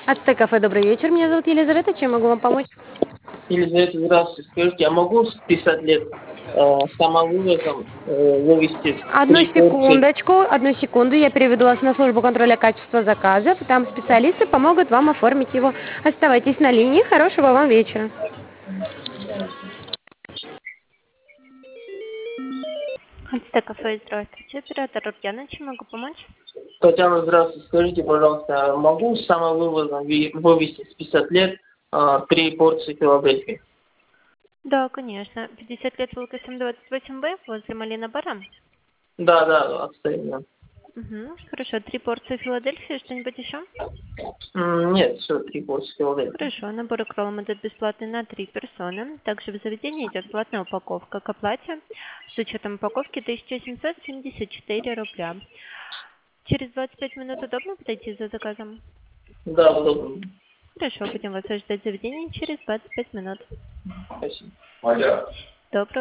Ацтек кафе, добрый вечер. Меня зовут Елизавета. Чем могу вам помочь? Елизавета, здравствуйте. Скажите, я могу с 50 лет самовывозом вывести Одну 3 порции? секундочку, одну секунду. Я переведу вас на службу контроля качества заказов. Там специалисты помогут вам оформить его. Оставайтесь на линии. Хорошего вам вечера. Ацтек кафе, здравствуйте. Оператор Рукьяна, чем могу помочь? Татьяна, здравствуйте. Скажите, пожалуйста, могу с самовывозом вывести с 50 лет 3 порции Филадельфии? Да, конечно. 50 лет Волкосем 28Б возле Малина Бара. Да, отстоим, да. Угу. Хорошо. 3 порции Филадельфии. Что-нибудь еще? Нет, все, 3 порции Филадельфии. Хорошо, набор икролом идет бесплатный на 3 персоны. Также в заведении идет платная упаковка к оплате. С учетом упаковки 1774 рубля. Через 25 минут удобно подойти за заказом? Да, удобно. Хорошо, будем вас ожидать в заведении через 25 минут. Спасибо. Доброго